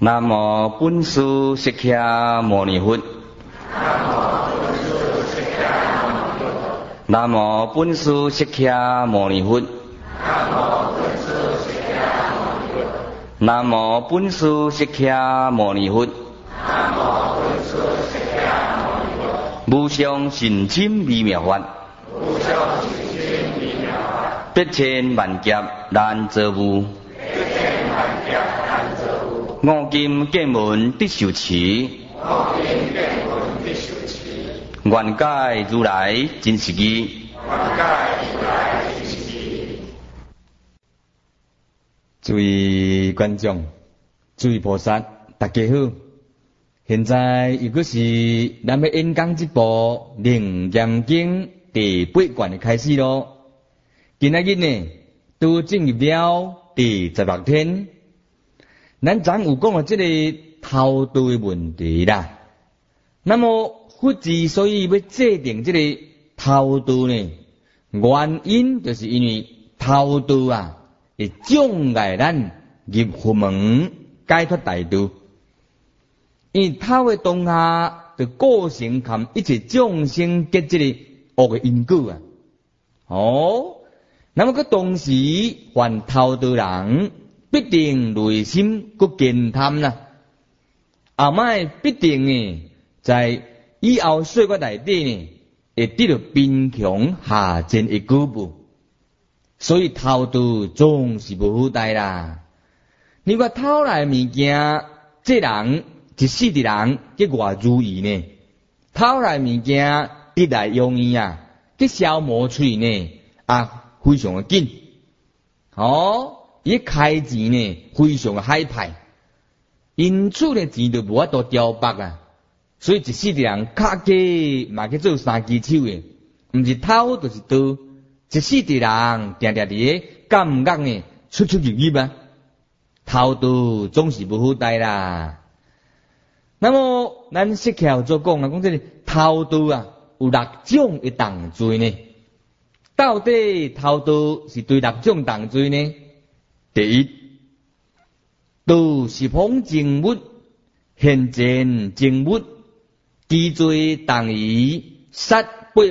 南无本师释迦牟尼佛。南无本师释迦牟尼佛。南无本师释迦牟尼佛。无上甚深微妙法，百千万劫难遭遇。五金见闻得受持，愿解如来真实义。诸位观众，诸位菩萨，大家好。现在又果是咱要演讲这部《楞严经》第8卷的开始咯。今仔日呢，都进入了第16天。咱昨有讲了这个偷渡的问题啦。那么佛之所以要制定这个偷渡呢，原因就是因为偷渡啊，会障碍咱入佛门解脱大道。因为偷的当下就构成含一切众生结这个恶的因果啊。那么个同时犯偷渡人必定内心个健贪啦，后摆必定呢在以后岁月内底呢会得到贫穷下贱的局部，所以偷渡总是无好代啦。你话偷来物件，这人一世的人去偌如意呢？偷来物件得来容易啊，去消磨出呢非常的紧。伊开钱呢非常的海派，因此呢钱就无法度调拔啊。所以一世的人卡计嘛去做三支手的，毋是偷就是盗。一世的人定定伫感觉呢出入入啊，偷盗总是无好代啦。那么咱释迦所讲啊，讲这个偷渡啊，有6种的重罪呢。到底偷渡是对6种重罪呢？第一，盗十方净物，现前净物，其罪重于杀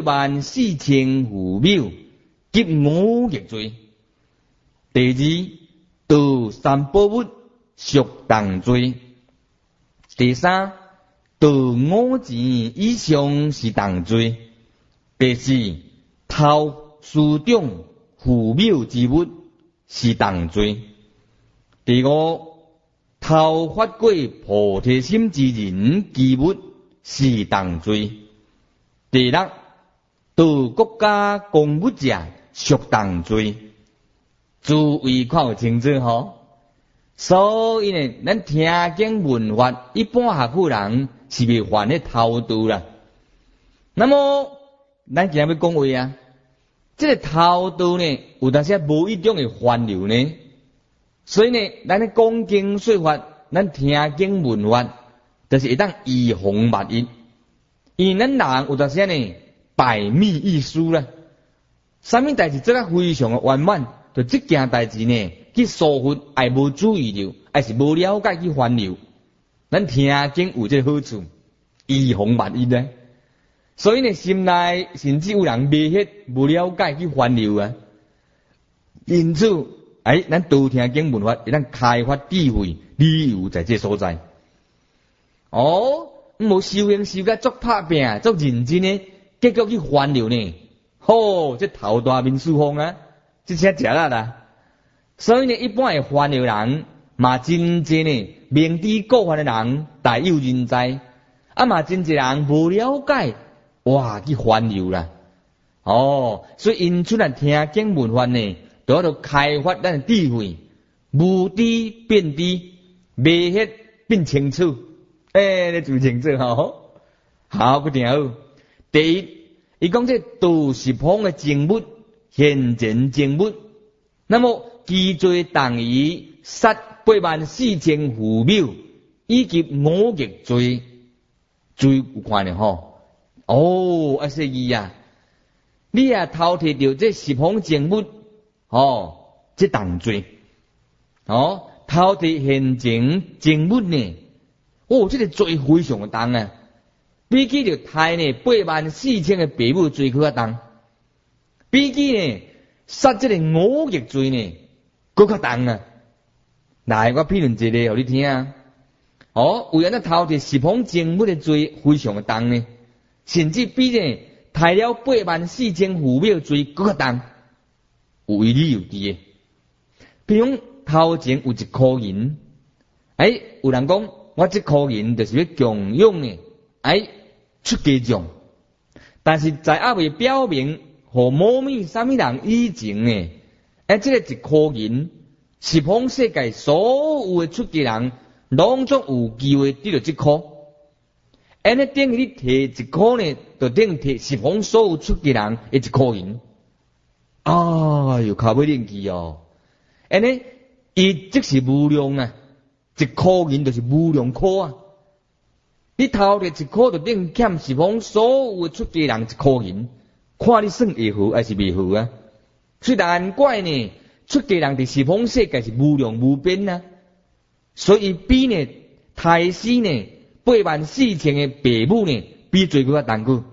84000父母，及5逆罪。第二，盗三宝物，属重罪。第三，盗5钱以上是重罪。第四，偷私长父母之物是重罪。第五，偷发过菩提心之人之物是重罪。第六，盗国家公物者属重罪。诸位看有清楚吼？所以呢，咱听经闻法，一般学府人是未犯咧偷渡啦。那么，咱今日要讲话啊，这个偷渡呢，有当时无一种的烦恼呢。所以呢，咱咧讲经说法，咱听经闻法，就是会当预防万一。因为咱人有当时呢，百密一疏啦，啥物代志做得非常的圆满，就这件代志呢。去疏忽，爱无注意着，还是无了解去烦恼。咱听经有这好处，预防万一呢。所以呢，心内甚至有人未晓无了解去烦恼啊。因此，咱多听经闻法，咱开发智慧，理由在这所在。无修行修甲足拍拼，足认真呢，结果去烦恼呢。这头大面舒风啊，这车食啦。所以呢，一般的烦恼人嘛真济呢，明知故犯的人大有人在，嘛真济人无了解，去烦恼啦。所以因此咱听经闻法呢，都要开发咱的智慧，无知变知，未晓变清楚。你注意清楚吼。好，不听好。第一，伊讲这盗十方的净物，现前净物，那么其罪重于杀84000父母，以及5逆罪。罪有看呢吼？说伊啊，你也偷摕到这十方净物，这重罪。 头地现前证物呢，这个罪非常的重啊，比起着杀呢84000个爸母罪更较重，比起呢杀这个5逆罪呢更较重啊。来，我譬论一个互你听啊。为安那头地10方证物的罪非常的重呢，甚至比呢杀了84000父母罪更较重，有理有据的。比如头前有1箍银，有人讲我这箍银就是要供养的，出家众，但是在还未表明和某咪什么人以前呢，这个1箍银10方世界所有的出家人拢总有机会得到这箍，安尼等于你摕1箍呢，就等于摕10方所有出家人的1箍银。靠尾练气安尼伊即是无量啊，1箍银就是无量箍啊。你头的1箍就等于欠10方所有的出家人1箍银，看你算会好还是未好啊？所以难怪呢，出家人伫10方世界是无量无边啊。所以比呢杀死呢84000个爸母呢，比罪更较重久。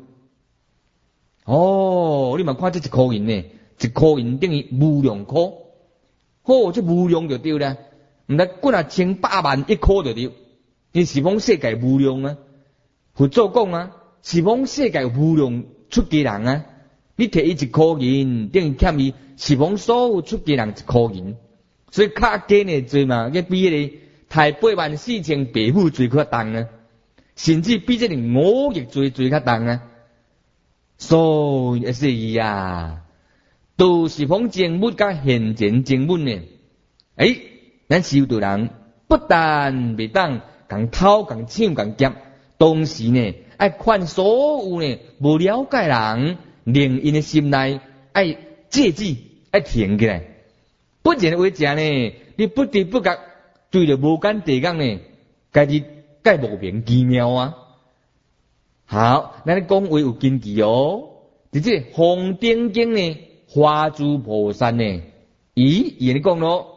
你嘛看这1箍银呢，1箍银等于无量箍。这无量就对啦，毋得几啊千百万1箍就对。因10方世界无量啊，佛祖讲啊，10方世界无量出家人啊，你摕伊1箍银，等于欠伊10方所有出家人1箍银。所以较简的罪嘛，比迄个杀84000爸母罪较重啊，甚至比这个5逆罪较重啊。所以是啊，都10方证物甲现前证物呢，咱修道人不但袂当共偷共抢共劫，同时呢爱劝所有呢无了解人，令因的心内爱戒止，爱停起来。不然为食呢，你不知不觉对着无间地狱呢，家己介莫名其妙啊。好，咱讲话有根据伫这《红顶经》呢，华诸菩萨呢，伊安尼讲咯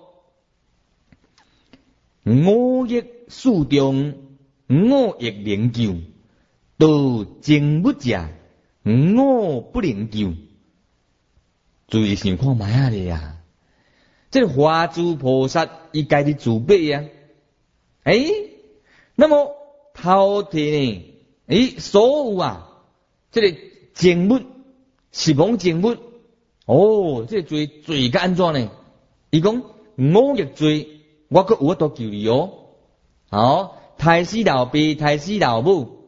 ，5逆四中，5逆能救，道证物者，5不能救。注意想看卖啊咧啊！这华诸菩萨伊家己自备啊，那么头提呢，所有啊，这个证物10方证物，这个罪该安怎呢？伊讲5逆罪，我阁有法度救你杀死老爸，杀死老母，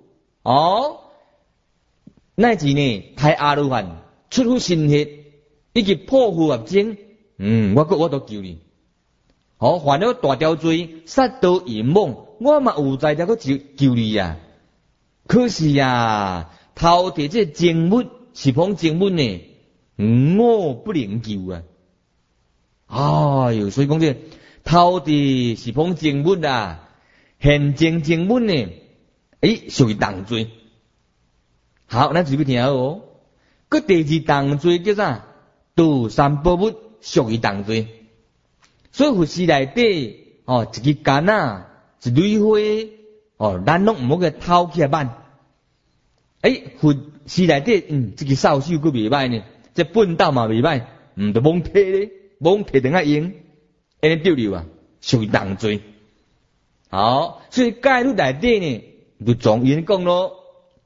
乃至呢，杀阿罗汉，出乎心血，以及破坏业精，我阁有法度救你。犯了大条罪，杀盗淫妄，我嘛有在条阁救你啊。可是啊，头提这证物10方证物呢，5不能救啊！所以讲这头提10方证物啊，现前证物呢，属于重罪。好，咱注意听个第2重罪叫啥？道三宝物属于重罪。所以佛寺内底一支竿啊，一蕊花咱拢毋好个偷起来慢。佛寺内底这个扫帚佫袂歹呢，这粪斗嘛袂歹，就罔摕咧，罔摕等下用，安尼丢掉啊，属于重罪。好，所以戒律内底呢，就总言讲咯，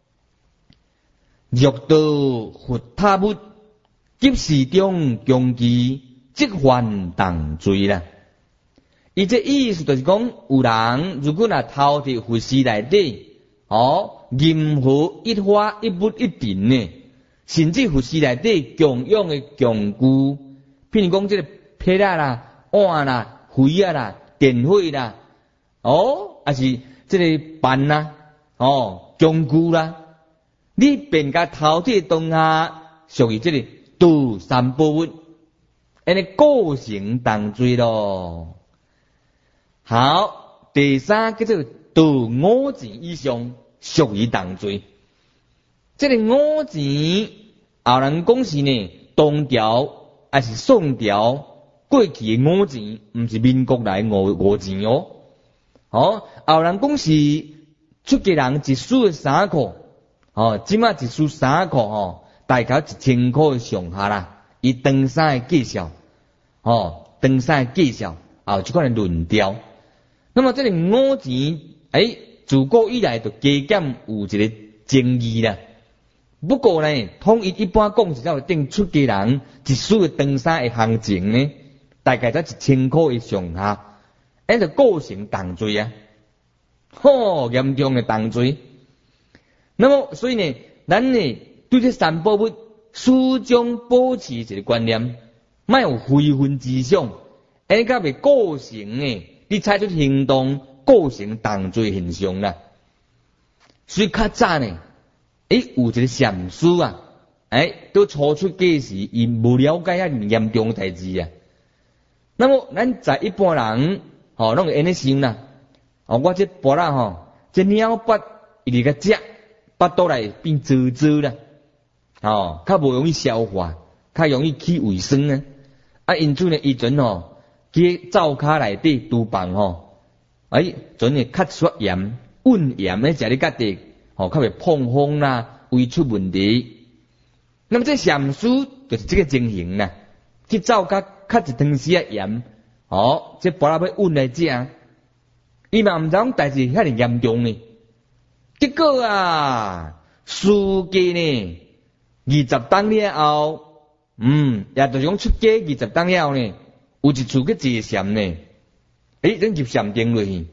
欲道佛他物，急事中强其即犯重罪啦。伊这意思就是讲，有人如果偷伫佛寺内底，任何一花一物一尘呢，甚至佛寺内底供养的供具，譬如讲这个撇啊啦、碗啦、灰啊啦、电火啦，还是这个bàn啦、工具啦，你便甲偷伫当下属于这个道三宝物，安尼构成重罪咯。好，第3叫做道5钱以上属于重罪。这个5钱，有人讲是呢，当条还是宋条， 过去的五钱，毋是民国来五钱哦。后人讲是出家人一输的3块，即马一输3块大概1000块上下啦。以登山的介绍，登山的介绍这款的论调。那么这个五钱，自古以来就加减有一个争议啦。不过呢，统一般讲是叫定出家人一输的登山的行情呢，大概在1000块以上下，就构成重罪啊，严重的重罪。那么所以呢，咱呢对这三宝物始终保持一个观念，莫有非分之想，甲袂构成呢，你采取行动构成重罪现象啦。所以较早呢，有一个禅师啊，都初出家时，伊无了解遐严重代志啊。那么咱在一般人，拢会安尼想啦。我这跋啦这鸟巴伊伫个食，巴肚内变滋滋啦，较无容易消化，较容易起胃酸呢。因此呢，伊阵去灶骹内底厨房阵会较出盐、温盐咧，食咧家己较袂碰风啦，胃出问题。那么这禅师就是这个情形啦，去灶骹较一汤匙啊盐，这跋啦要温来食，伊嘛毋知讲代志遐尼严重呢。结果啊，事家呢20当了后，也就是讲出家20当了后呢，有一次去坐禅呢，咱入禅定落去，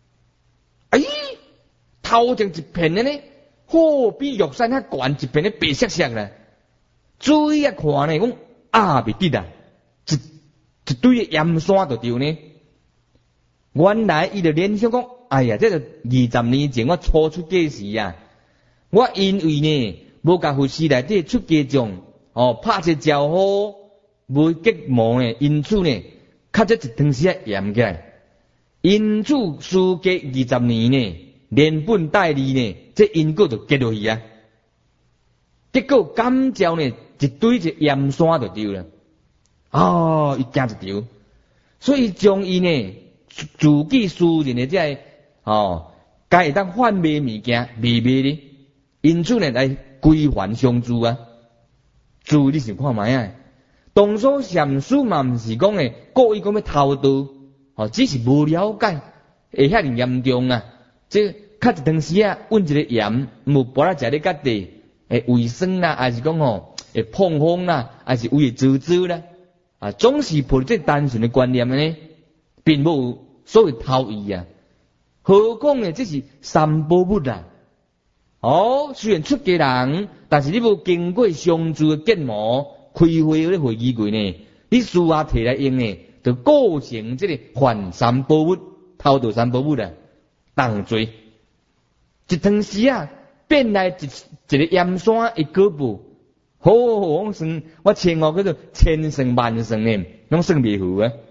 头前一片的呢，比玉山较悬一片的白色色啦。注意看呢，讲袂得啊，一堆的盐山就对呢。原来伊就联想讲，这就20年前我初出家时啊，我因为呢无甲佛寺内底出家众拍一招呼，无结膜呢，因此呢，较这一汤匙盐起来，因此事隔20年呢。连本带利呢，这因果就结落去啊。结果感召呢，一堆这盐山就丢了。伊惊一条，所以将伊呢自己私人的这该会当贩卖物件卖呢，因此呢来归还相助啊。注意你想看卖啊，当初禅师嘛毋是讲呢故意讲要偷盗，只是无了解，会遐尼严重啊。这较一汤匙啊，温一个盐，无把它食咧家己，胃酸啦，还是讲会碰风啦，还是胃会滋滋啦，总是抱这单纯的观念呢，并无所谓偷意啊。何况呢，这是三宝物啊。虽然出家人，但是你无经过上主的建模开会咧会议柜呢，你私下摕来用呢，就构成这个犯三宝物、偷盗三宝物啦。重罪，一汤匙啊，变来一个盐山一个步，我算我千叫做千算万算呢，拢算袂赴啊。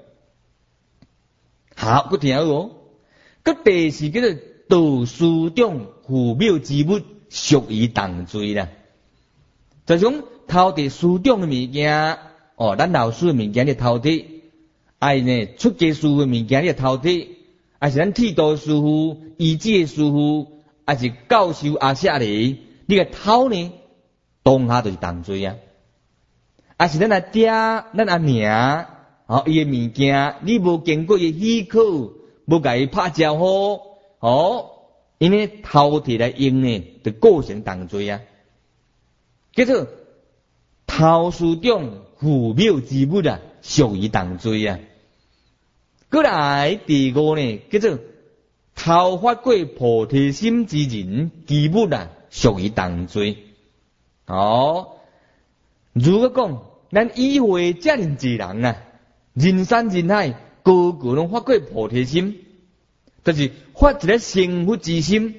好，佮听好佮第四叫做盗书中腐朽之物，属于重罪啦。就种偷摕书中的物件，咱老师的物件你偷摕，呢出家师的物件你偷摕。还是咱剃度师傅、医治师傅，还是教授阿舍利，你个偷呢，当下就是重罪啊！还是咱阿爹、咱阿娘，伊个物件，你无经过伊许可，无甲伊拍招呼，因为偷摕来用呢，就构成重罪啊！叫做偷书中腐朽之物啊，属于重罪啊！过来第五呢，叫做偷发过菩提心之人之物啊，属于重罪。如果讲咱以会遮尔济人啊，人山人海，个个拢发过菩提心，就是发一个成佛之心。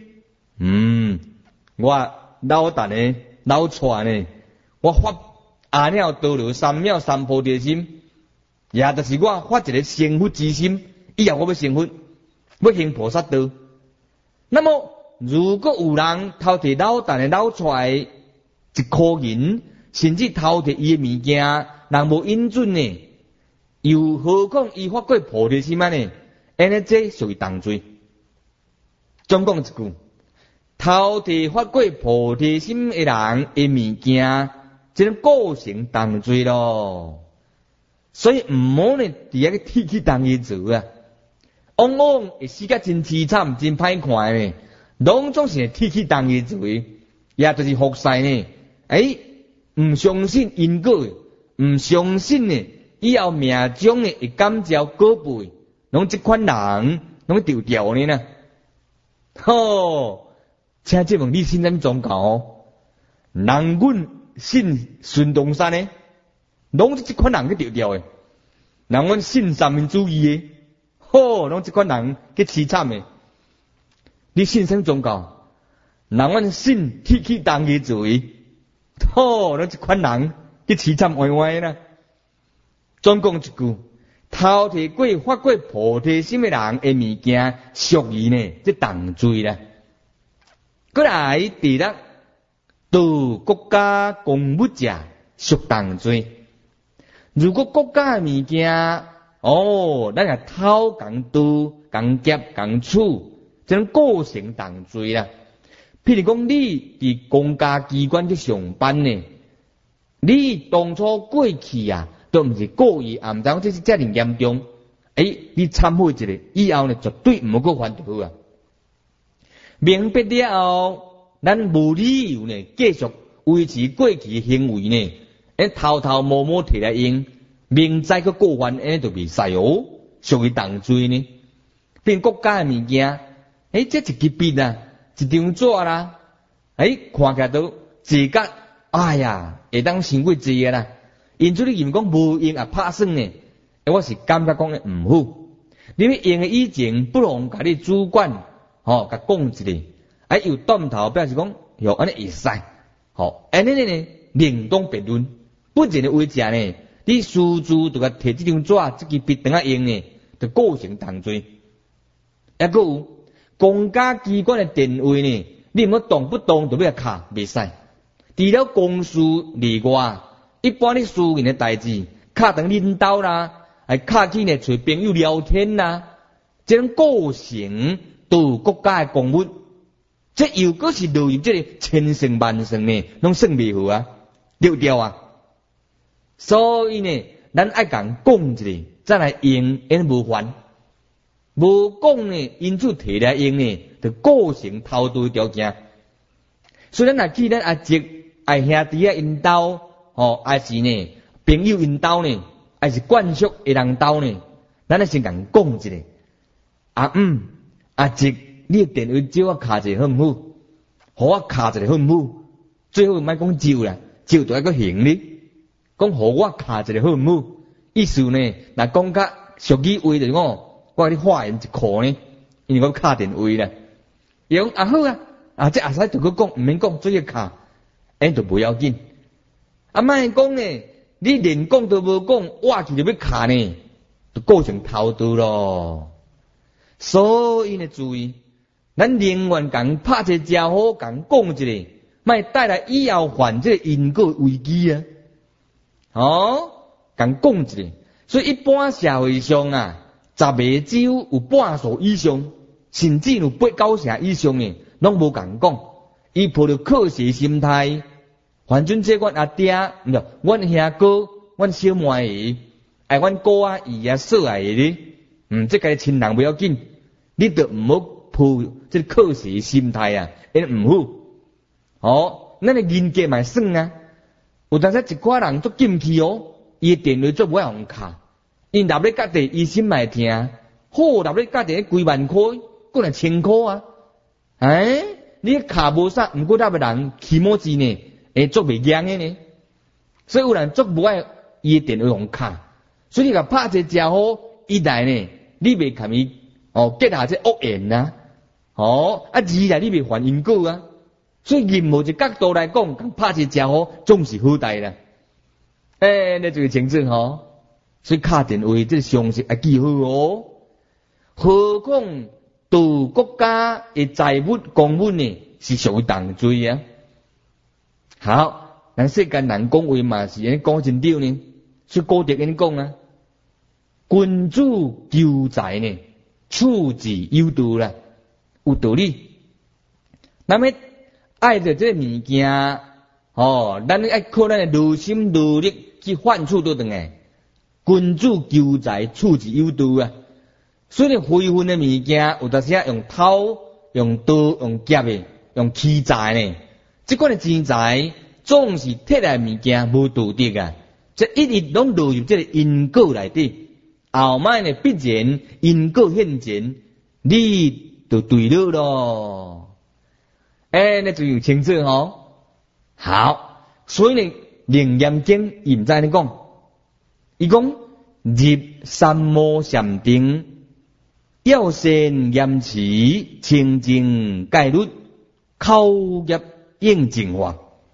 我老旦呢，老串呢，我发阿耨多罗三藐三菩提心。也就是我发一个成佛之心，以后我要成佛，要行菩萨道。那么，如果有人偷摕老旦的老出来一箍银，甚至偷摕伊的物件，人无应准呢， 又何况伊发过菩提心啊呢？安尼这属于重罪。总讲一句，头提发过菩提心的人的物件，这种构成重罪咯。所以唔好呢，伫遐个铁去当伊做啊，往往会死甲真凄惨、真歹看呢。拢总是铁去当伊做，也就是服侍呢。唔相信因果，唔相信呢，以后命中呢会感召果报，拢即款人拢丢掉呢呐。请这问你信什么宗教哦？人阮信孙中山呢？拢是这款人去丢掉的，人阮信三民主义的，拢这款人去凄惨的。你信什么宗教？人阮信铁去当伊做的，拢这款人去凄惨歪歪啦。总讲一句，头提过发过菩提心的人的物件，属于呢这重罪啦。过来第六，度国家公物者属重罪。如果国家的物件，咱也偷共盗、共劫、共取，这种构成重罪啦。譬如讲，你伫公家机关去上班呢，你当初过去啊，都毋是故意，也毋知讲这是遮尔严重。你忏悔一下，以后呢绝对毋好再犯错啊。明白了后，咱无理由呢继续维持过去的行为呢。偷偷摸摸摕来用，明知个过犯，就袂使哦，属于重罪呢。变国家的物件，这一支笔啊，一张纸啦，看起来都自觉，会当伤过济个啦。因此你认为讲无用啊，拍算呢？我是感觉讲毋好。你要用的以前，不妨甲你主管，甲讲一下，有断头表示讲，安尼会使，安尼呢另当别论。不然的为者呢，你私自就甲摕这张纸、这支笔等下用呢，就构成重罪。还佫有公家机关的电话呢，你毋好动不动就要卡，袂使。除了公事例外，一般你私人的代志，卡等领导啦，卡去呢找朋友聊天啦，这种构成对国家的公务，这又佫是落入这个千算万算呢，拢算袂好啊，对不对啊？所以呢，咱爱讲一下，再来用，无烦。无讲呢，因此摕来用呢，就构成偷盗条件。所以咱若去咱阿叔、爱兄弟啊因兜，还是呢朋友因兜呢，还是惯属的人兜呢，咱先讲一下。阿叔，你的电话借我卡一下好唔好？互我卡一下好唔好？最好莫讲借啦，借就还佫行哩。讲互我卡一下好唔好？意思呢，若讲较俗语话就是讲，我甲你化缘一箍呢，因为我卡电话啦。伊讲好啊，这阿使就佫讲，毋免讲，做个卡，就不要紧。莫讲呢，你连讲都无讲，我去就要卡呢，就构成偷盗咯。所以呢，注意，咱宁愿共拍一招好，共讲一下，莫带来以后犯这个因果危机啊。共讲一下。所以一般社会上啊，10个只有半数以上，甚至有8、9成以上呢，拢无共讲。伊抱着考试心态，反正这阮阿爹，阮兄哥，阮小妹姨，阮姑啊姨啊嫂啊姨哩，这个亲人不要紧，你都毋好抱这个考试心态啊，毋好。咱的人格嘛算啊。有当时一寡人足禁气伊的电话足无用卡，因立咧家己医生嘛会听，好立咧家己几万块，过来1000块啊！你卡无啥，毋过那个人起码字呢，足袂惊的呢。所以有人足无爱伊的电话用卡，所以你甲拍一只好，一来呢，你袂含伊结下这恶缘啊，二来你袂犯因果啊。所以任何一角度来讲，拍一只好总是好大啦。那这个情形所以卡电话这常识要记好何况对国家的财物公物呢，是属于重罪啊。好，咱世间人讲话嘛是安尼讲真对呢，所以高德安尼讲啊。 君主求财呢，处之有道啦，有道理。那么爱着这物件，咱爱靠咱的劳心劳力去换取到等诶。君主求财，处之有道啊。所以非分的物件，有当时用偷、用刀、用劫的、用欺诈呢。这款的钱财，总是摕来物件无道德啊。这一直拢落入这个因果内底。后摆呢，必然因果现前，你就对了咯。那就有清楚吼。好，所以呢，楞严经现在呢讲，伊讲入三摩禅定，要先严持清净戒律，口业应净化。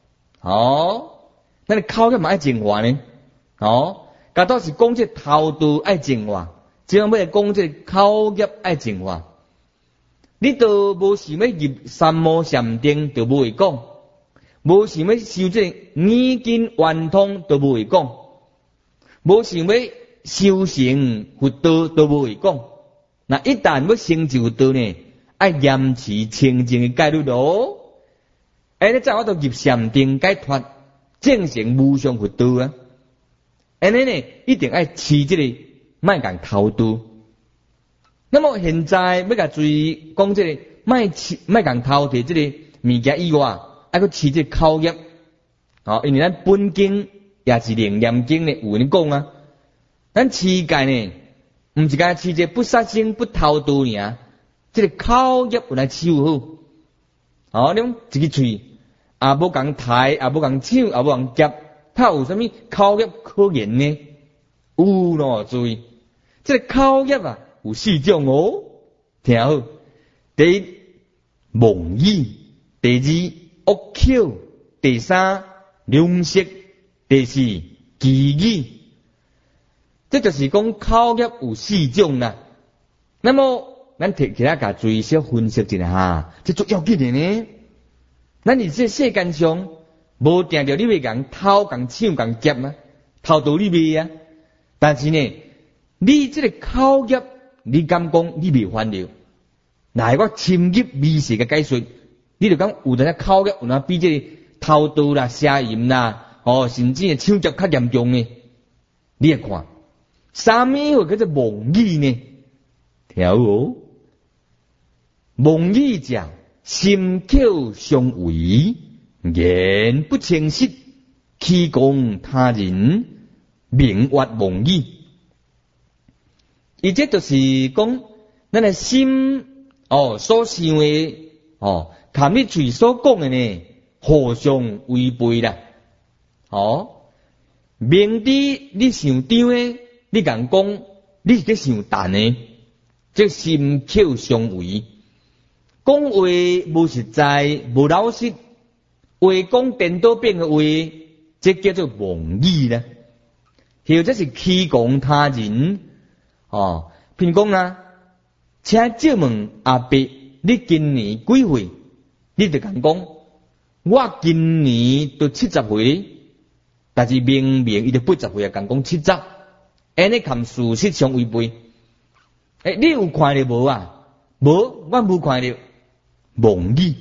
咱口业嘛爱净化呢。甲倒是讲这头度爱净化，即样要讲这口业爱净化。你都无想要入三摩禅定，就无会讲；无想要修这耳根圆通，都无会讲；无想要修成佛道，都无会讲。那一旦要成就佛道呢，爱严持清净的戒律咯。你再我都入禅定解脱，正成无上佛道啊！呢，一定爱持这个莫讲偷渡。那么现在要甲注意讲这个莫讲偷摕这个物件以外，还佫持这个口业。因为咱本经也是楞严经呢，有人讲啊，咱持戒呢，唔是讲持这不杀生、不偷渡尔，这个口业有来守好。你讲一个嘴也无讲抬，也无讲抢，也无讲夹。他有什么口业可言呢？有咯，注意，这个口业啊，有四种哦。听好，第一妄语，第二恶口，第三两舌，第四绮语。这就是讲口业有四种啦。那么咱其他甲注意小分析一下哈，这足要紧的呢。咱伫这世间上。无定着你要讲偷、讲抢、讲劫啊，偷盗你未啊？但是呢，你这个口业，你敢讲你未犯了？那我深入微细嘅解说，你就讲有阵口业，有哪比这个偷盗啦、邪淫啦，甚至係抢劫較嚴重呢？你嚟看，啥物會叫做妄語呢？聽好，妄語者，心口相違。言不清晰，欺講他人，明惑妄語。而這就是講，咱嘅心所想嘅含你嘴所講嘅呢，互相違背啦。明知你想張嘅，你敢講，你是在想淡嘅，即心口相違，講話無實在，無老實。話講顛倒變嘅話，這叫做妄語啦。或者是欺講他人，譬如講啊，請借問阿伯，你今年幾歲？你就咁講，我今年都70歲，但是明明伊就80歲啊，咁講70，呢含事實相違背。你有看到無啊？無，我冇看到。妄語。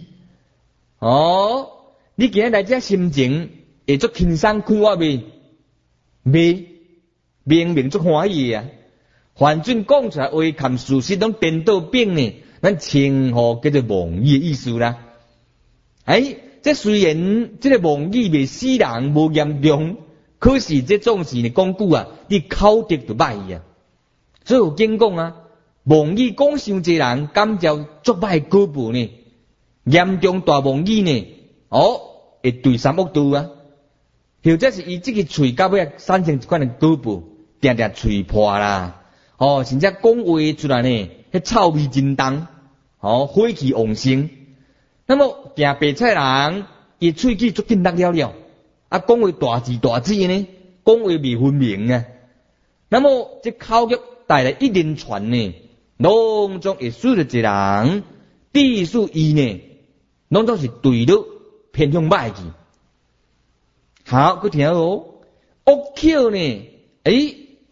你今日來這心情會足輕鬆快活未？未，明明足歡喜啊！反正講出來話含事實攏顛倒變呢，咱稱呼叫做妄語的意思啦。這雖然這個妄語未死人無嚴重，可是這種事呢講句啊，你口德就歹啊。所以有經講啊，妄語講傷濟人，感召足歹果報呢，嚴重大妄語呢。會對三惡道啊，或者是伊這個嘴到尾產生一款的果報，定定嘴破啦，甚至講話出來呢，迄臭味真重，火氣旺盛。那麼行白菜人，伊喙齒足緊落了，講話大字大字呢，講話未分明啊。那麼這口業帶來一連串呢，攏總會使得一人，必須伊呢，攏總是對了。偏向歹去，好，佢聽好，惡口呢？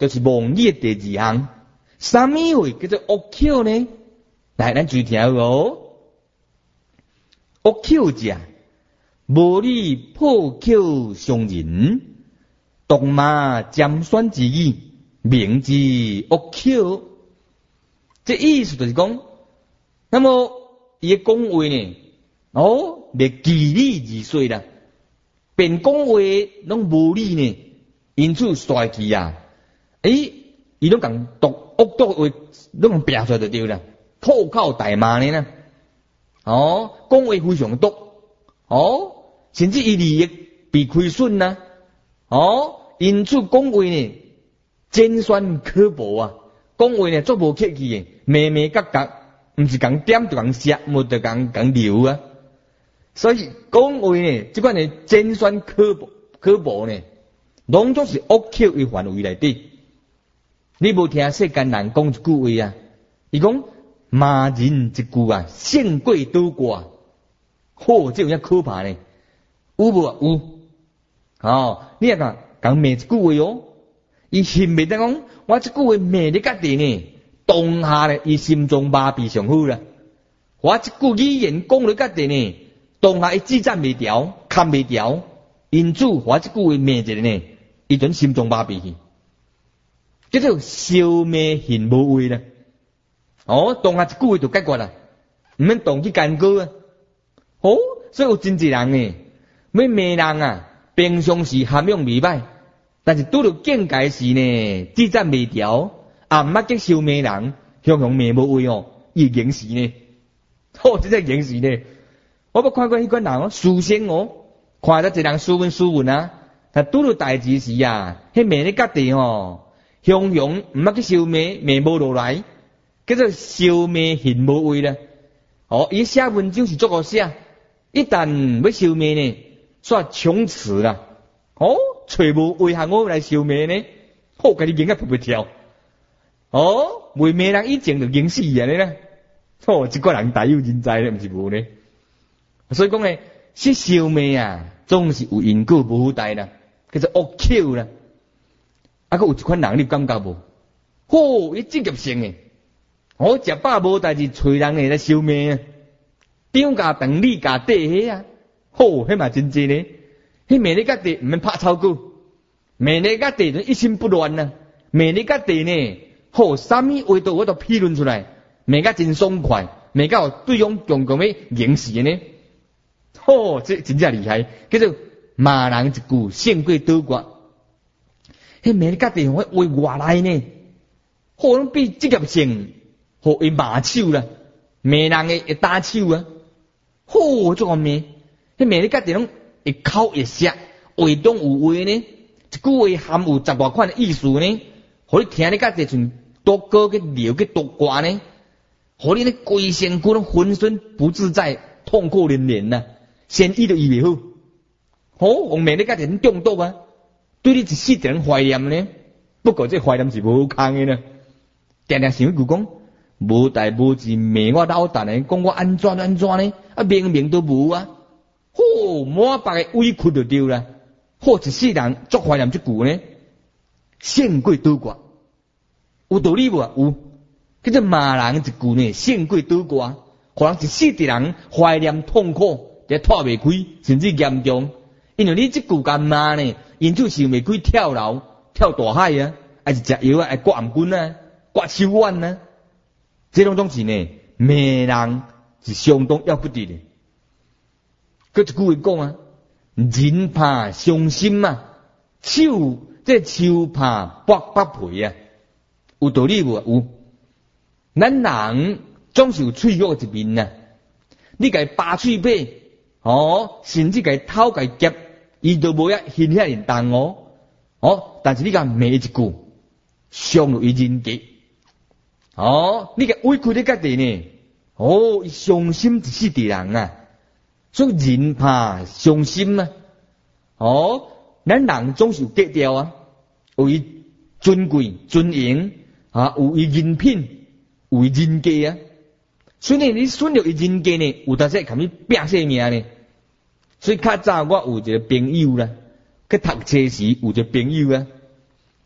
就是妄语的第二项。什么话叫做恶口呢？来，咱注意听哦。恶口者，无理破口伤人，毒骂尖酸之语，名之恶口。这意思就是讲，那么伊讲话呢，别据理而说啦，便讲话拢无理呢，因此衰气啊，伊拢讲恶毒话，拢讲拼出来就对啦，破口大骂呢啦，讲话非常毒，甚至伊利益被亏损呐，因此讲话呢尖酸刻薄啊，讲话呢足无客气的，咩咩角角，毋是讲点就讲射，无就讲流啊，所以讲话呢，即款呢尖酸刻薄呢，拢总是恶口的范围内底。你无听世间人讲一句话啊？伊讲骂人一句啊，胜过倒挂。这有遐可怕呢？有无啊？有。你也讲骂一句话哦，伊心袂得讲，我这句话骂你家己呢，当下呢，伊心中麻痹上好啦。我这句语言讲你家己呢，当下伊自赞袂调，看袂调，因此我这句话骂一个呢，伊准心中麻痹去。叫做消灭恨无畏啦，当下一句话就解决啦，唔免动去干戈啊。所以有真济人呢，要骂人啊，平常时涵养未歹，但是拄到境界时呢，自赞未调，唔捌去消灭人，向骂无畏伊刑事呢。真正刑事呢，我捌看过迄款人书生看得一人斯文啊，但拄到代志时啊，迄骂你家己雄雄唔捌去消灭，骂无落来，叫做消灭恨无畏啦。伊写文章是足好写，一旦要消灭呢，煞穷词啦。找无为何我来消灭呢？家己惊啊扑跳。为骂人以前就惊死啊啦。这个人大有人在咧，毋是无呢。所以讲呢，说消灭啊，总是有因果无代啦，叫做恶口啦。还有一款人，你感觉无？伊职业性诶，食饱无代志，找人诶来消灭啊！张家长李家底迄啊，迄嘛真济呢。迄骂你家己毋免拍草稿，骂你家己一心不乱啊！骂你家己呢，啥物话都我都批论出来，骂甲真爽快，骂甲对方强诶刑事呢。这真正厉害，叫做骂人一句胜过倒挂。迄骂你家己话外来呢，拢比职业性，伊骂手啦，骂人诶会打手啊，这个骂，迄骂你家己拢会口会舌，话中有话呢，一句话含有10多款的意思呢，互你听你家己像多歌去流去多挂呢，互你咧规身躯拢浑身不自在，痛苦连连呐，先医都医袂好，用骂你家己很中毒啊。对你一世人怀念呢，不过这怀念是无空的呢。常常想一句讲，无代无志骂我老蛋的，讲我安怎呢？明明都无啊！满白的委屈就丢啦。一世人足怀念这句呢，胜过倒挂，有道理无啊？有，叫做骂人一句呢，胜过倒挂，互人一世人怀念痛苦，也脱袂开，甚至严重。因为你这句干骂呢？因此想袂开跳楼、跳大海啊，还是食药啊，还割颔棍啊，割手腕啊，这种东西呢，骂人是相当要不得的。佮一句话讲啊，人怕伤心啊，手怕剥皮啊，有道理无？有。咱人总是有脆弱一面啊，你甲伊拔喙齿，甚至甲伊偷甲伊夹。伊都无遐现遐人重但是你甲骂一句，伤了伊人格。你甲委屈你家己呢？伊伤心一世的人啊，所以人怕伤心啊。咱人总是有格调啊，有伊尊贵、尊严有伊人品、有伊人格啊。所以呢，你损了伊人格呢，有当时看你拼性命呢。所以较早我有一个朋友啦，去读册时有一个朋友啊，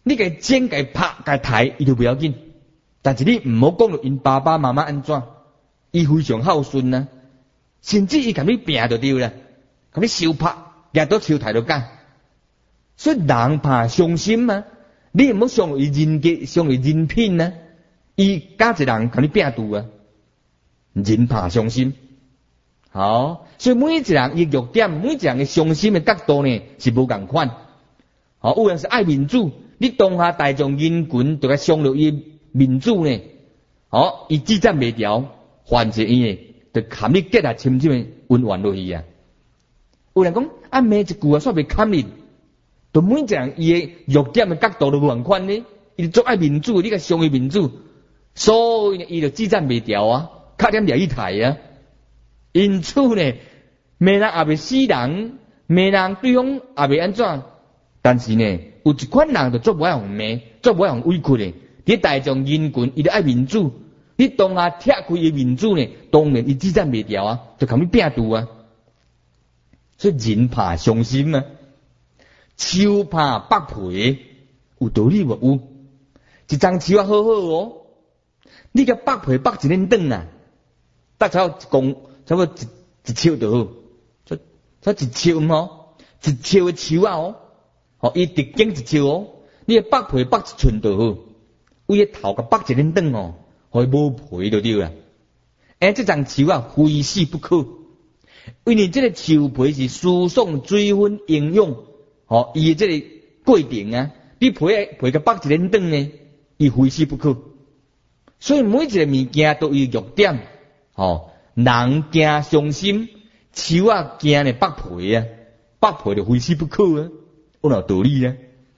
你给剪给拍给抬，伊就不要紧。但是你唔好讲到因爸爸妈妈安怎，伊非常孝顺啊，甚至伊甲你拼就对啦，甲你相拍，夹到手抬就干。所以人怕伤心嘛，你唔好伤伊人格，伤伊人品啊。伊家一人甲你拼度啊，人怕伤心。好，所以每一人伊弱点，每一人嘅伤心嘅角度呢是无共款。好，有人是爱民主，你当下大众人群就该伤了伊民主呢。好，伊止战未调，反正伊呢就含你结啊深深嘅温暖落去啊。有人讲啊，骂一句啊，煞袂堪你，就每一人伊嘅弱点嘅角度都无共款呢。伊做爱民主，你个伤伊民主，所以呢，伊就止战未调啊，卡点了一台啊。因此呢，骂人也袂死人，骂人对方也袂安怎。但是呢，有一款人就做不爱互骂，做不爱互委屈的。你大众人群，伊就爱民主，你当下拆开伊民主呢，当然伊止战袂调啊，就靠你拼度啊。所以人怕伤心啊，树怕剥皮，有道理无？有，一张树啊好好哦，你甲剥皮剥一年长啊，得才讲。差不多一树就好，这一树吼，一树的树啊哦，哦，伊直径一树哦，你剥皮剥一寸就好，为个头甲剥一年长哦，互伊无皮就对啦。这张树啊，非死不可，因为这个树皮是输送水分营养，哦，伊这个过程啊，你皮甲剥一年长呢，伊非死不可。所以每一个物件都有弱点，哦。人惊伤心，树啊惊呢剥皮啊，剥皮就非死不可啊，有哪道理呢？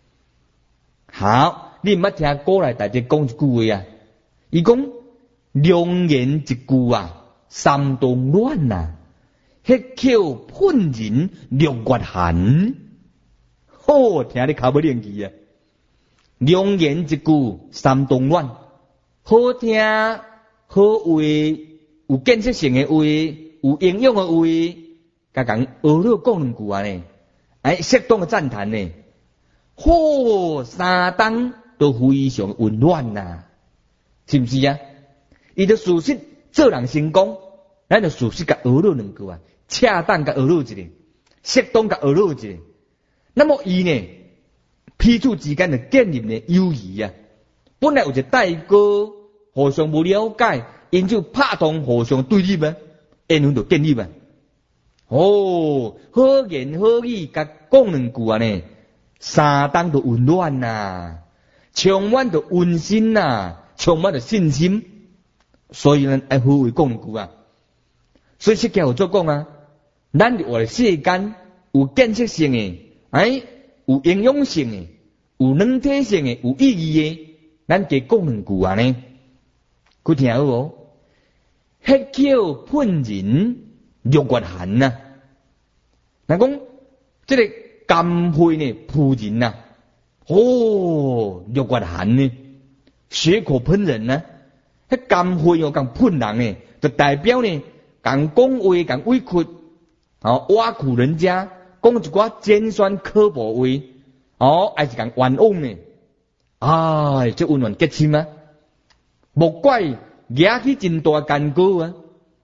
好，你毋捌听古来大家讲一句话啊，伊讲良言一句啊，三冬暖啊，迄口喷人六月寒，好听你口不灵气啊！良言一句三冬暖，好听好话。有建设性的话，有营养的话，甲讲学了讲两句啊呢，适当的赞叹呢，好三冬都非常温暖呐，是不是啊？伊就事实做人成功，咱就事实甲学了两句啊，恰当甲学了一个，适当甲学了一个。那么伊呢，彼此之间的建立呢友谊啊，本来有一个代沟，互相无了解。因就拍通互相对立啊，因阮就建立啊。哦，好言好语，甲讲两句啊呢，三冬就温暖呐，充满着温馨呐，充满着信心。所以呢，爱好为讲两句啊。所以释迦有做讲啊，咱活的世间有建设性的，有营养性的，有能体性的，有意义的，咱加讲两句啊呢。佢听好无？迄口喷人六月寒呐，人讲这个甘血呢扑人呐，哦，六月寒呢，血口喷人呐，迄甘血又讲喷人呢，就代表呢讲讲话讲委屈，挖苦人家，讲一寡尖酸刻薄话，还是讲冤枉呢，这温暖结亲啊，莫怪。举起真大干戈啊！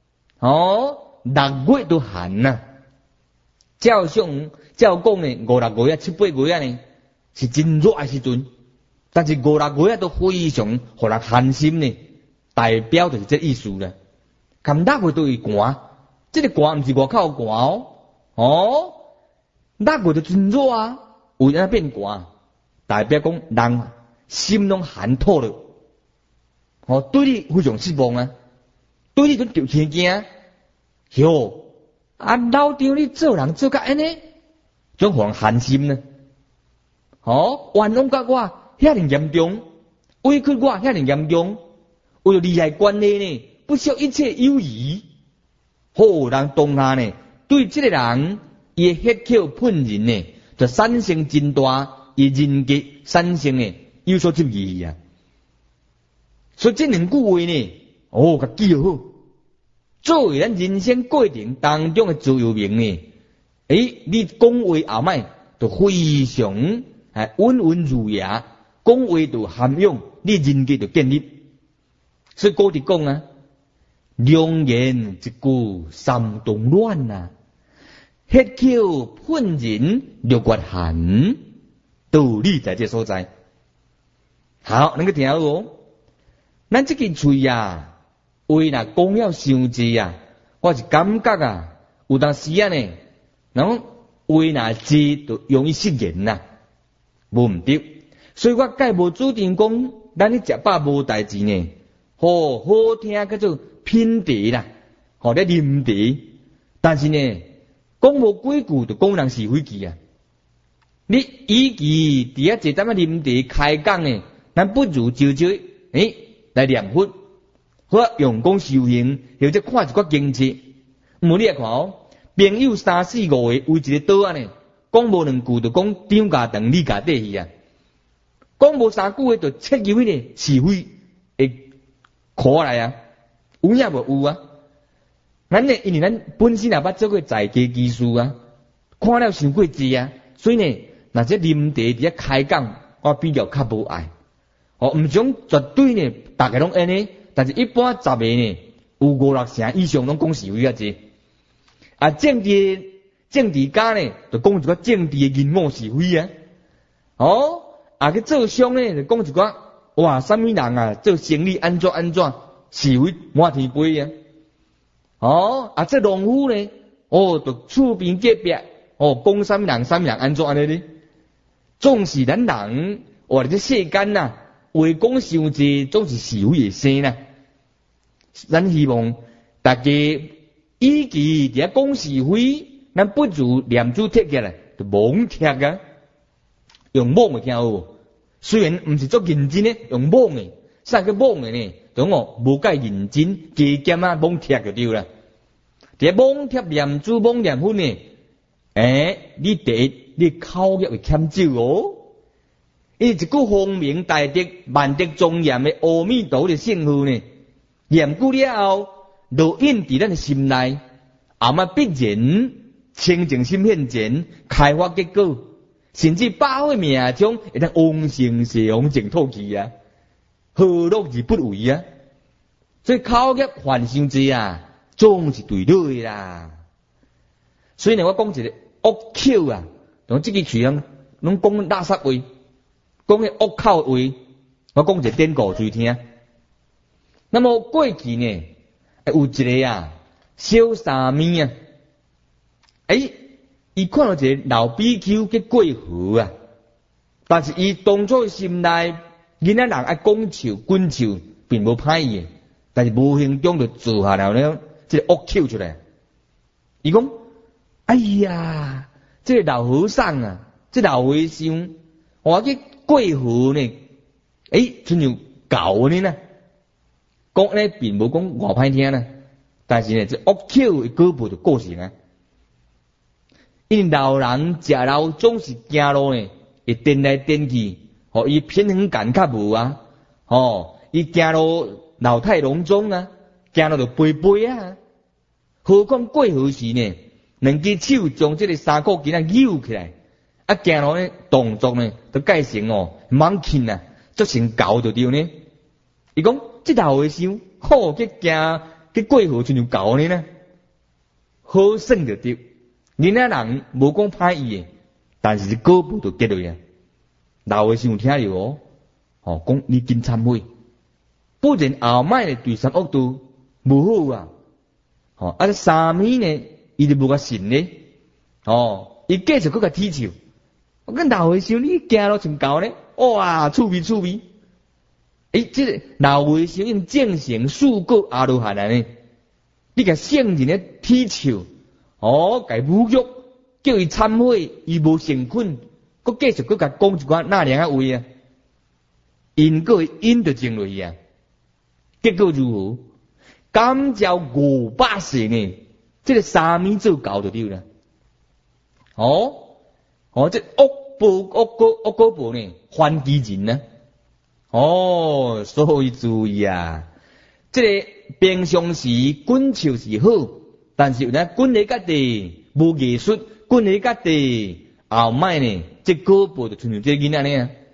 六月都寒呐。照讲呢，5、6月、7、8月呢，是真热的时阵。但是5、6月都非常互人寒心呢，代表就是这意思啦。含6月都会寒，这个寒唔是外口寒哦。6月就真热啊，为啥变寒？代表讲人心拢寒透了。对你非常失望啊！对你都着天惊，哟！老张你做人做甲安尼，总互人寒心呢。冤枉甲我遐尼严重，委屈我遐尼严重，为了利害关系呢，不惜一切友谊。人当下呢，对这个人伊血口喷人呢，就产生真大伊人格产生呢有所质疑啊。所以这两句话呢，甲记好，作为咱人生过程当中的座右铭呢。你讲话后摆就非常温文儒雅， 讲话就涵养，你人格就建立。所以古直讲啊，良言一句三冬暖啊，血口喷人六月寒，道理在这所在。好，能够听好哦。咱这个嘴啊，话若讲了伤济啊，我是感觉啊，有当时啊呢，然后话若济就容易失言呐，无毋对。所以我介无主张讲，咱咧食饱无代志呢，好听叫做品茶啦，咧啉茶。但是呢，讲无几句就讲人是非句啊。你与其伫遐坐踮啊啉茶开讲呢，咱不如招招来念佛，或用功修行，或者看一寡经济。毋你来看哦，朋友三四五个为一个岛啊呢，讲无两句就讲张家长李家底去啊。讲无三句话就切入迄个是非会考来啊，有影无有啊？咱呢，因为咱本身也捌做过在家技术啊，看了伤过济啊，所以呢，若这啉茶伫遐开讲，我比较较无爱。毋讲绝对呢，大家拢安尼，但是一般10个呢，有5、6成以上拢讲是非啊济。啊，政治家呢，就讲一个政治的阴谋是非啊。去做商呢，就讲一寡哇，什么人啊，做生意安怎是非满天飞啊。这农夫呢，就厝边隔壁，讲什么人安怎呢？总是咱人，这世间呐，话讲伤济，总是是非的生啦。咱希望大家与其伫遐讲是非，咱不如念珠贴起来，就妄贴啊，用妄的听好。虽然毋是做认真的，用妄的，啥叫妄的呢？就讲无介认真，加减啊妄贴就对啦。伫遐妄贴念珠、妄念佛呢，你第一，你口业会欠少哦。伊一句光明大德、万德庄严的阿弥陀佛的圣号呢，念久了后，就印伫咱的心内，必然清净心现前，开发结果。甚至百岁命中会当往生西方净土去啊，何乐而不为啊？所以口业犯伤济啊，总是对对啦。所以呢，我讲一个恶口啊，同这个嘴人拢讲垃圾话，讲个恶口话，我讲一个典故注听。那么过去呢，有一个啊小沙弥啊，伊看到一个老比丘去过河啊，但是伊当初心内囡仔人爱讲笑、滚笑，并无歹意，但是无形中就做下了呢，这个恶口出来。伊讲：哎呀，这个老和尚啊，这老和尚，我去过河呢，亲像狗呢呐，讲呢并无讲偌歹听呢，但是呢，这恶口的果报就过成啊。因为老人食老总是行路呢，会颠来颠去，伊平衡感较无啊，伊行路老态龙钟啊，行路就飞飞啊。何况过河时呢，两只手将这个衫裤给它扭起来，行路呢动作呢，都改成猛禽啊，做成狗就对呢。伊讲这老和尚，去过河就像狗呢，好耍就对。囡仔人无讲歹意的，但是果报就结落啊。老和尚有听着讲你紧忏悔，不然后摆的对三恶道无好啊。这三弥呢，伊就无甲信呢，伊继续搁甲踢笑。我跟老和尚你行路像狗呢，哇，趣味。这个老和尚用正成四果阿罗汉呢，你甲圣人咧踢笑。甲侮辱，叫伊忏悔，伊无诚恳，佮继续佮甲讲一寡那样啊话啊，因个因就种落去啊，结果如何？感召500世呢？这个三弥做狗就对啦。这恶果报呢，还其人呢。所以注意啊，这个平常时滚笑是好。但是呢，滚来家己无艺术，滚来家己后摆呢，这果报就像这囡仔呢，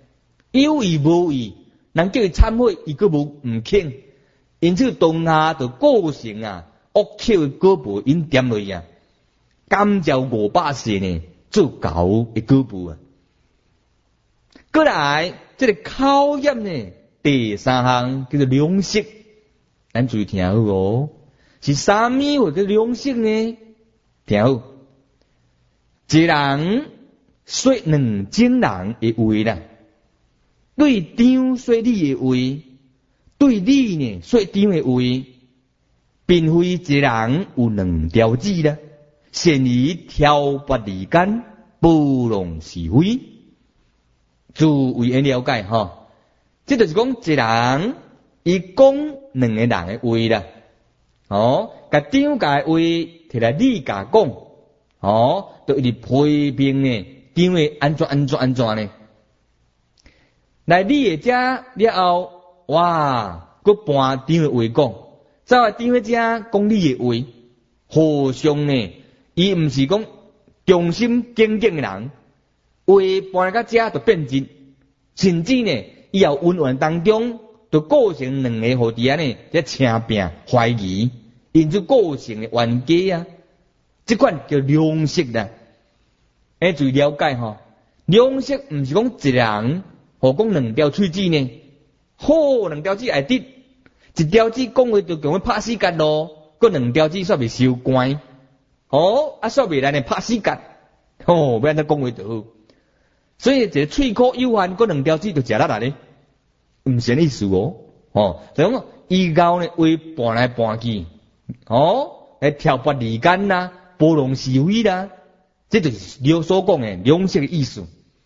有意无意，人叫伊忏悔，伊佫无唔肯，因此当下就构成恶口的果报因点落啊，感召500世呢做狗的果报啊。过来，这个考验呢，第三项叫做良识，咱注意听好哦。是啥物会叫良识呢？听好，一人说两种人的话啦，对张说你的话，对你呢说张的话，并非一人有两条子啦，善于挑拨离间，不容是非。诸位应了解哈，这就是讲一人伊讲两个人的话啦，甲张家的话摕来你家讲，就一直批评呢，张的安怎呢？来你的遮了后，哇，佫搬张的话讲，走来张的遮讲你的话，互相呢，伊毋是讲忠心耿耿的人。话搬来到遮就变质，甚至呢，以后温怨当中就构成两个互弟啊呢，在请病怀疑，因此构成的冤家啊。这款叫良识啦，注意了解吼。良识毋是讲一人互讲两条喙齿呢，好两条齿会得，一条齿讲话就讲要拍死角咯，佮两条齿煞未收关，煞未来呢拍死角，要安怎讲话就好。所以一个喙口有限，嗰两条子就食得来咧，唔是意思哦。就讲以后呢话搬来搬去，来挑拨离间啦，包容是非啦，这就是你所讲的良识的意思。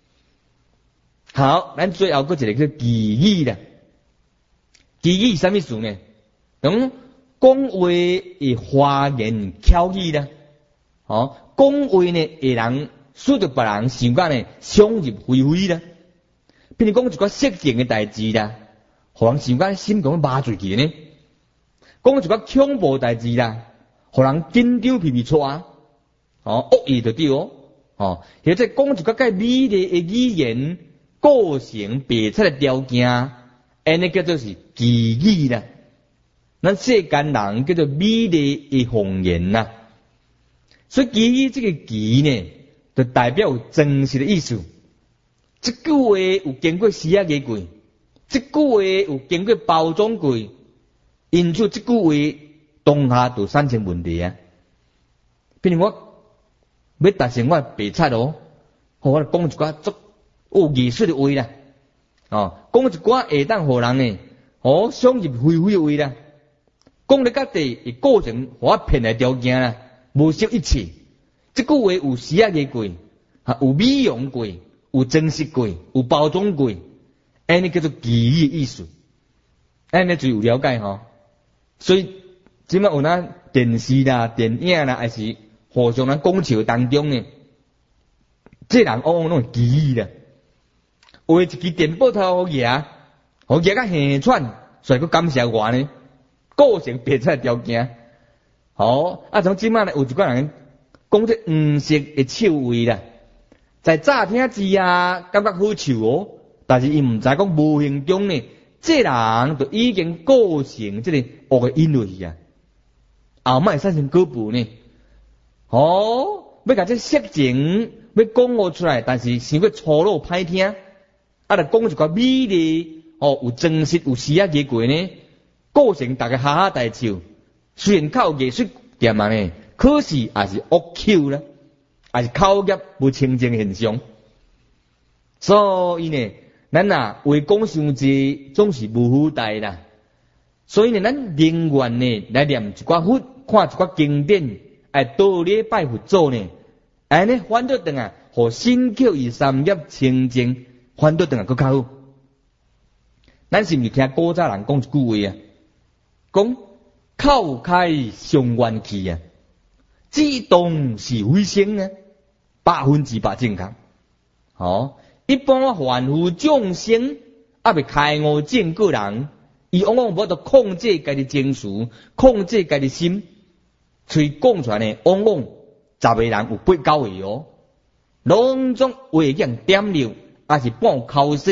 好，咱最后嗰一个叫kỳ語啦。kỳ語什么意思呢？讲话的花言巧語啦，讲话呢会人。使得别人想讲呢，想入非非啦。譬如讲一个色情嘅代志啦，互人想讲心讲麻醉去呢。讲一个恐怖代志啦，互人紧张皮皮错啊，恶意就对哦。或者讲一个介美丽嘅语言，构成白出嘅条件，安尼叫做是kỳ語啦。咱世間人叫做美丽嘅謊言啦。所以kỳ語這個kỳ呢？就代表有真實的意思。這句話有經過時仔嘅過，這句話有經過包裝過，因此這句話當下就產生問題啊。譬如我要達成我白冊咯，我講一寡足有藝術的話啦，講一寡會當互人呢，想入非非的話啦，講你家己會構成互我騙來條件啦，無惜一切。這句話有時仔嘅過，有美容過，有真實過，有包裝過，安尼叫做kỳ語的意思。安尼就有了解吼。所以即擺有咱電視啦、電影啦，還是互相咱講笑當中呢，這人往往攏係kỳ語啦。有一支電報頭好嘢，好嘢甲氣喘，所以佢感謝我呢，構成別出條件。好，從即擺呢有一個人。講這黃色嘅臭味啦，在乍聽之下感覺好臭哦，但是伊唔知講無形中呢，這人就已經構成這個惡嘅因去啊，後尾產生果報呢。要甲這色情要講出來，但是想要粗魯歹聽，就講一個美麗有真實有時仔嘅過呢，構成大家哈哈大笑，雖然靠藝術點啊呢。可是也是惡口啦，也是口業不清淨現象。所以呢，咱話講傷濟總是無好代啦。所以呢，咱寧願呢來念一寡佛，看一寡經典，多禮拜佛祖呢，安尼反倒等互身口與三業清淨，反倒等佫較好。咱是毋是聽古早人講一句話啊？講口開上元氣啊！自動是非性啊，100%正確。一般凡夫眾生未開悟正個人，伊往往無得控制家己情緒，控制家己心，嘴講出來呢，往往10個人有8、9個哦，攏總話講點了，還是半口舌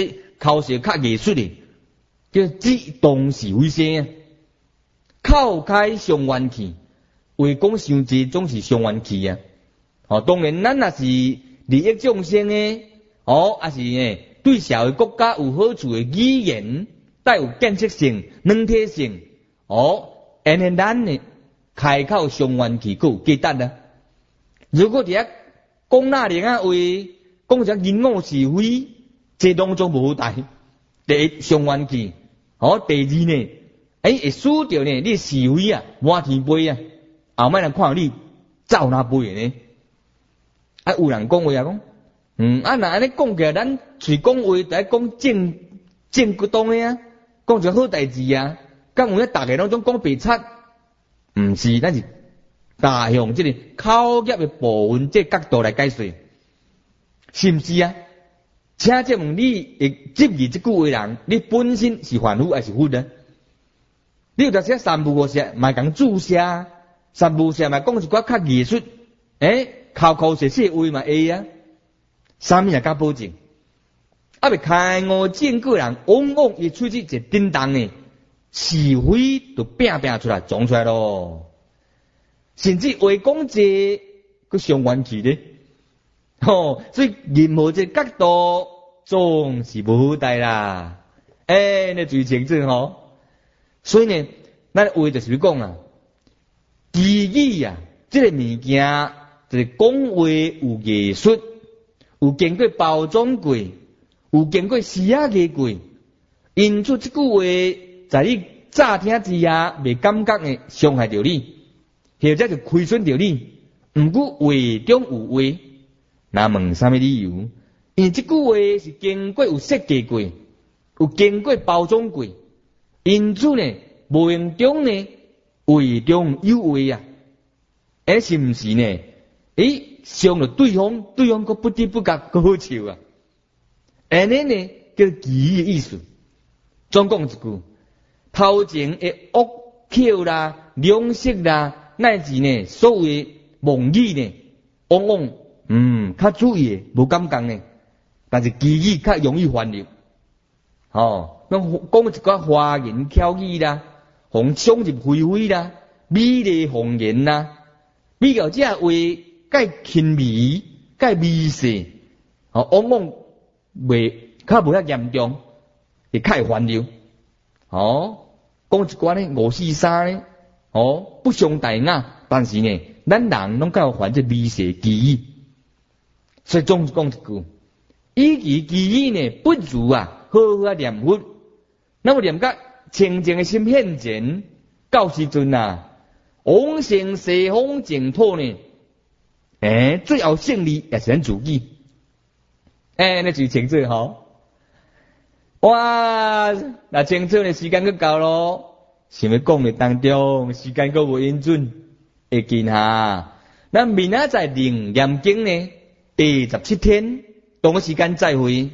口舌较艺术的，叫自动是非声，口开伤元气，话讲伤济总是伤元气啊。当然咱若是利益众生的，还是对社会国家有好处的语言，带有建设性、软体性，安尼咱呢开口伤元气，佫有价值啊。如果伫遐讲那灵啊话，讲只言语是非，这当中无好大。第一伤元气，第二呢，会输掉呢你是非啊，满天飞啊，后摆人看到你走哪飞呢？有人讲话啊讲，若安尼讲起来，咱嘴讲话在讲正骨当的啊，讲一个好代志啊，敢有咧大家拢总讲白贼？毋是，咱是大向这个口业的部分这角度来解说，是毋是啊？请这问你会接义这句话人，你本身是凡夫还是佛呢？你有当写三不五时，嘛讲注写，三不五时嘛讲一寡较艺术，口舌舌话嘛会啊，啥物也敢保证？未开悟正果人，往往伊喙齿一叮当呢，是非就拼出来，撞出来咯。甚至话讲这个伤元气咧，所以任何这角度总是无好代啦。那最清楚所以呢，咱话就是讲啊，记忆啊，这个物件就是讲话有艺术，有经过包装过，有经过思考过，因此这句话在你乍听之下未感觉的伤害到你，或者就亏损到你。毋过话中有话，那问啥物理由？因为这句话是经过有设计过，有经过包装过，因此呢，无形中呢，话中有话啊，是毋是呢？伤了对方，对方佫不知不觉佫好笑啊！安尼呢叫奇异的意思。总讲一句，头前的恶口啦、两色啦，乃至呢所有的妄语呢，往往较注意的无感觉呢，但是奇异较容易犯入。讲一寡花言巧语啦，互伤入非非啦，美丽红颜啦，比较这话介轻微、介微细，往往较无遐严重，会较会烦恼。讲一寡呢五四三呢，不伤大雅，但是呢，咱人拢较有犯这微细记忆。所以总讲一句，以其记忆呢不如啊，好好念佛。那么念甲清净的心现前，到时阵啊，往生西方净土呢，最后胜利也是咱自己。那就清楚哇，那清楚的时间佫到咯，想要讲的当中时间佫无允准，会见下。咱明仔载灵念经呢，第17天，同个时间再会。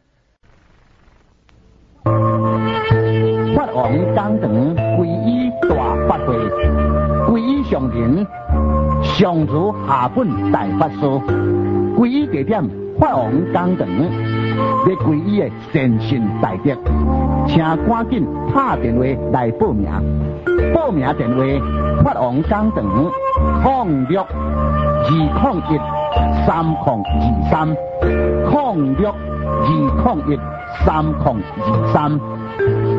法王讲堂皈依大法会，皈依上人上如下本大法师，皈依地点法王讲堂，要皈依的善信大德，请赶紧打电话来报名。报名电话：法王讲堂062013002023062013。